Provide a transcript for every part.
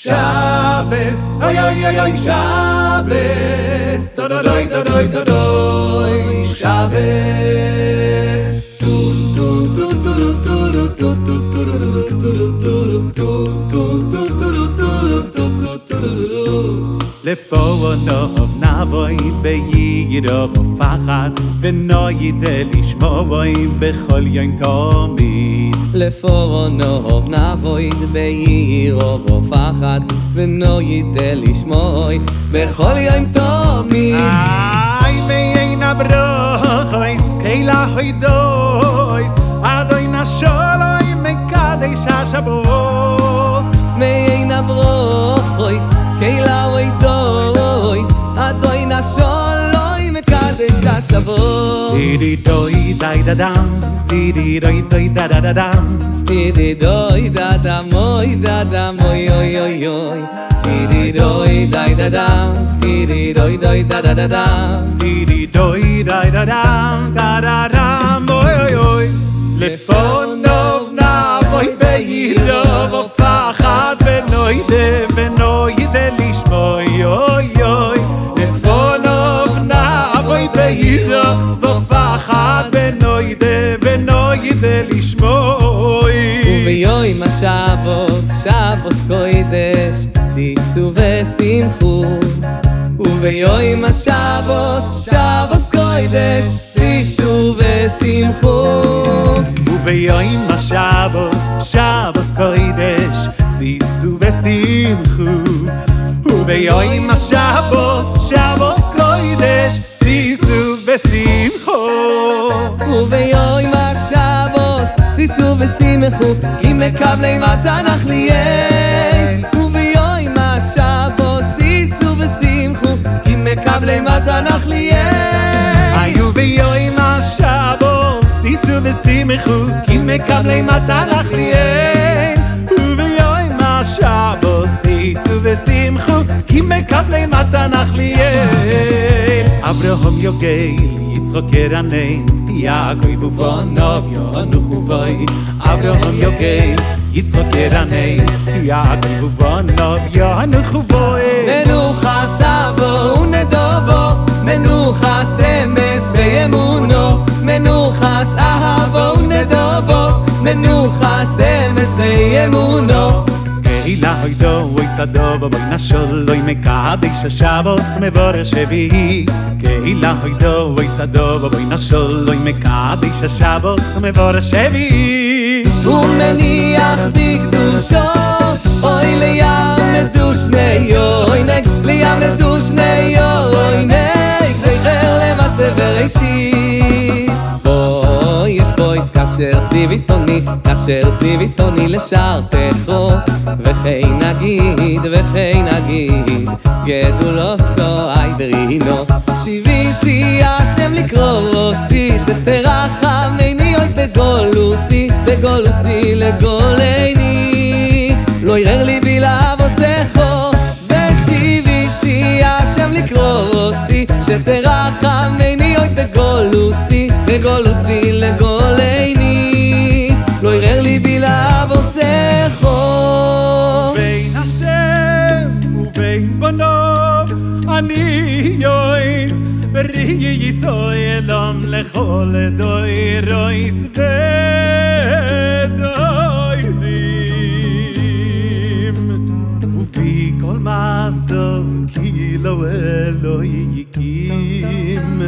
Shabbos, oy oy oy oy Shabbos, dodoy dodoy dodoy Shabbos. לפונוב נבוי בירוב ופחד ונוידל לשמוע בכל יום תמיד לפונוב נבוי בירוב ופחד ונוידל לשמוע בכל יום תמיד איי ואין ברוכויס קהילה הוידויס אדוני נשולוי מקדש השבוס ואין ברוכויס קהילה הוידויס אדוני נשולוי מקדש השבוס דידי דוי די דדם דידי דוי דוי דדם דידי דוי דדם אוי דדם אוי אוי אוי אוי דידי דוי די דדם דידי דוי דוי דדם דידי דוי די דדם דדם אוי אוי אוי לפונוב נבוי בירוב ופחד ונוידל לשמוע אוי אוי לפונוב נבוי בירוב ופחד ונוידל לשמוע וביום השבוס שבוס קודש שישו ושמחו וביום השבוס שבוס קודש שישו ושמחו וביום השבוס שבוס קודש שישו ושמחו וביום השבוס שבוס קודש שישו ושמחו וביום השבוס שישו ושמחו כי מקבלי מתנך ליהי וביום השבוס שישו ושמחו כי מקבלי מתנך ליהי היו ביום השבוס שישו ושמחו כי מקבלי מתנך ליהי וביום השבוס שישו ושמחו כי מקבלי מתנך ליהי אברהם יוגל יצחק ירנן יעקב ובונוב ינוחו אברהם יוגל יצחק ירנן יעקב ובונוב ינוחו מנוחה סבו ונדובו מנוחה סמס וימונו מנוחה אהבו ונדובו מנוחה סמס וימונו קהילה הוידוי סדו בוי נשולוי מקדש השבוס מבורר שביעי קהילה הוידוי סדו בוי נשולוי מקדש השבוס מבורר שביעי ומניח בקדושו אוי לימדו שני אוינק לימדו שני אוינק זכר למעשה בראשיס יש בויס כאשר ציבי סוני כאשר ציבי סוני לשרתךו וכי נגיד גדולוסו איידרינו שיביסי השם לקרוסי שתרחמני אוי בגולוסי לגולני לא ירר לי בלעב עושךו ושיביסי השם לקרוסי שתרחמני אוי בגולוסי לגולני לא ירר לי בלעב עושךו בין השם ובין בנוב אני יויס בראי יסוילום לכל דוי רויס ודוירים ובי כל מעשו כאילו אלוהי יקים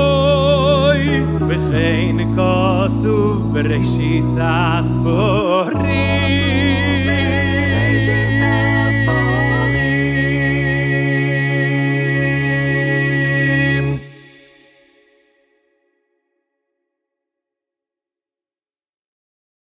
אוי וכן כוסו בראשיס הספור